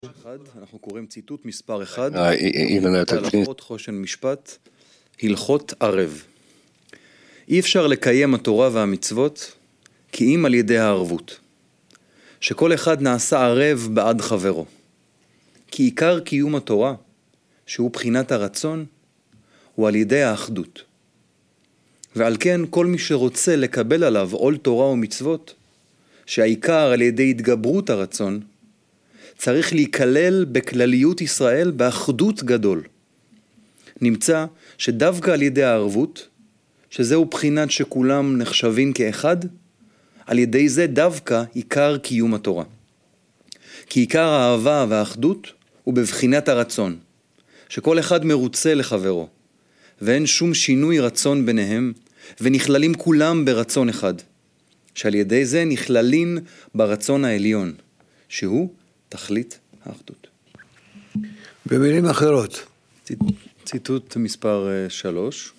אנחנו קוראים ציטוט מספר 1, הלכות חושן משפט, הלכות ערב. אי אפשר לקיים התורה והמצוות כי אם על ידי הערבות, שכל אחד נעשה ערב בעד חברו. כי עיקר קיום התורה, שהוא בחינת הרצון, הוא על ידי האחדות. ועל כן כל מי שרוצה לקבל עליו עול תורה ומצוות, שהעיקר על ידי התגברות הרצון, צריך להיכלל בכלליות ישראל באחדות גדול. נמצא שדווקא על ידי הערבות, שזהו בחינת שכולם נחשבים כאחד, על ידי זה דווקא עיקר קיום התורה. כי עיקר האהבה והאחדות הוא בבחינת הרצון, שכל אחד מרוצה לחברו, ואין שום שינוי רצון ביניהם, ונכללים כולם ברצון אחד, שעל ידי זה נכללים ברצון העליון, שהוא תכלית האחדות. במילים אחרות. ציטוט מספר 3,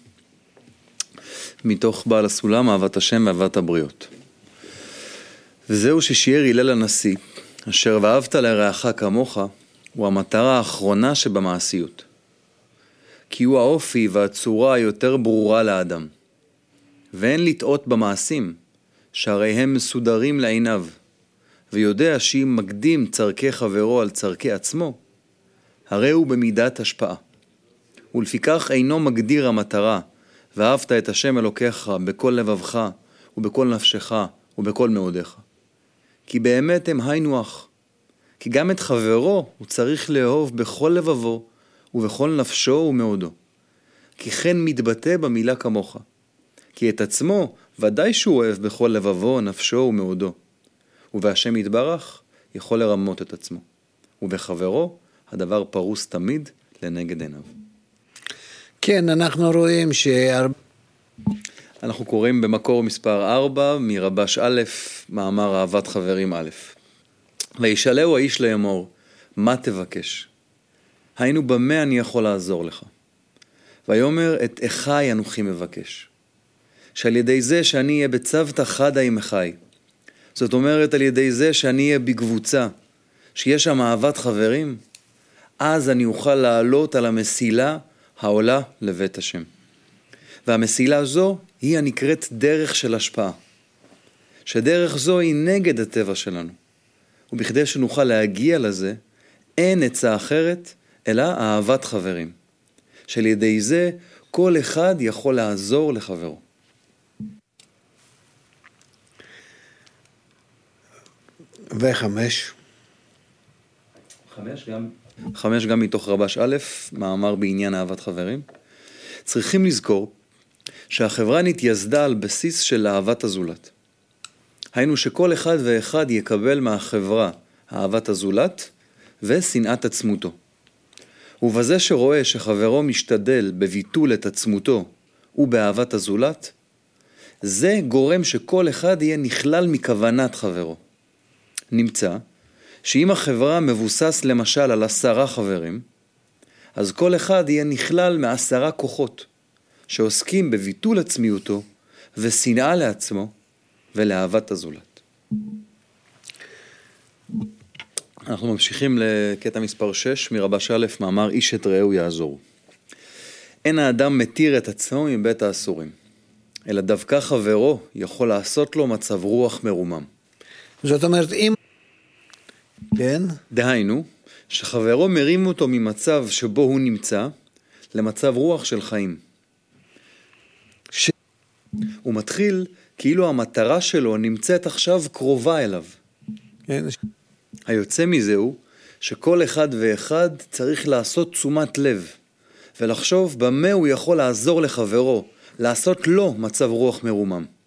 מתוך בעל הסולם, אהבת השם ואהבת הבריות. וזהו ששיער הלל הנשיא, אשר ואהבת לרעך כמוך, הוא המטרה האחרונה שבמעשיות. כי הוא האופי והצורה היותר ברורה לאדם. ואין לטעות במעשים, שהרי הם מסודרים לעיניו, ויודע שאם מקדים צרכי חברו על צרכי עצמו, הרי הוא במידת השפעה. ולפיכך אינו מגדיר המטרה, ואהבת את השם אלוקיך בכל לבבך, ובכל נפשך, ובכל מאודיך. כי באמת הם היינו אח. כי גם את חברו הוא צריך לאהוב בכל לבבו, ובכל נפשו ומאודו. כי כן מתבטא במילה כמוך. כי את עצמו ודאי שהוא אוהב בכל לבבו, נפשו ומאודו. ובהשם יתברך יכול לרמות את עצמו. ובחברו הדבר פרוס תמיד לנגד עיניו. כן, אנחנו רואים אנחנו קוראים במקור מספר 4 מרבש א', מאמר אהבת חברים א'. וישאלהו האיש לאמור, מה תבקש? היינו במה אני יכול לעזור לך? ויאמר את אחי אנוכי מבקש. שעל ידי זה שאני אהיה בצוותא חדא עם אחי. זאת אומרת על ידי זה שאני אהיה בקבוצה, שיש שם אהבת חברים, אז אני אוכל לעלות על המסילה העולה לבית השם. והמסילה זו היא הנקראת דרך של השפעה. שדרך זו היא נגד הטבע שלנו. ובכדי שנוכל להגיע לזה, אין עצה אחרת, אלא אהבת חברים. שעל ידי זה כל אחד יכול לעזור לחברו. 5 גם מתוך רבש א', מאמר בעניין אהבת חברים. צריכים לזכור שהחברה נתייסדה על בסיס של אהבת הזולת. היינו שכל אחד ואחד יקבל מהחברה אהבת הזולת ושנאת עצמותו. ובזה שרואה שחברו משתדל בביטול את עצמותו ובאהבת הזולת, זה גורם שכל אחד יהיה נכלל מכוונת חברו. נמצא שאם החברה מבוסס למשל על 10 חברים, אז כל אחד יהיה נכלל מ10 כוחות שעוסקים בביטול עצמיותו ושנאה לעצמו ולאהבת הזולת. אנחנו ממשיכים לקטע מספר 6 מרבש א', מאמר איש את רעהו יעזור. אין האדם מתיר את עצמו מבית האסורים, אלא דווקא חברו יכול לעשות לו מצב רוח מרומם. זאת אומרת, כן? דהיינו, שחברו מרים אותו ממצב שבו הוא נמצא, למצב רוח של חיים. הוא מתחיל כאילו המטרה שלו נמצאת עכשיו קרובה אליו. כן. היוצא מזה הוא שכל אחד ואחד צריך לעשות תשומת לב, ולחשוב במה הוא יכול לעזור לחברו, לעשות לו מצב רוח מרומם.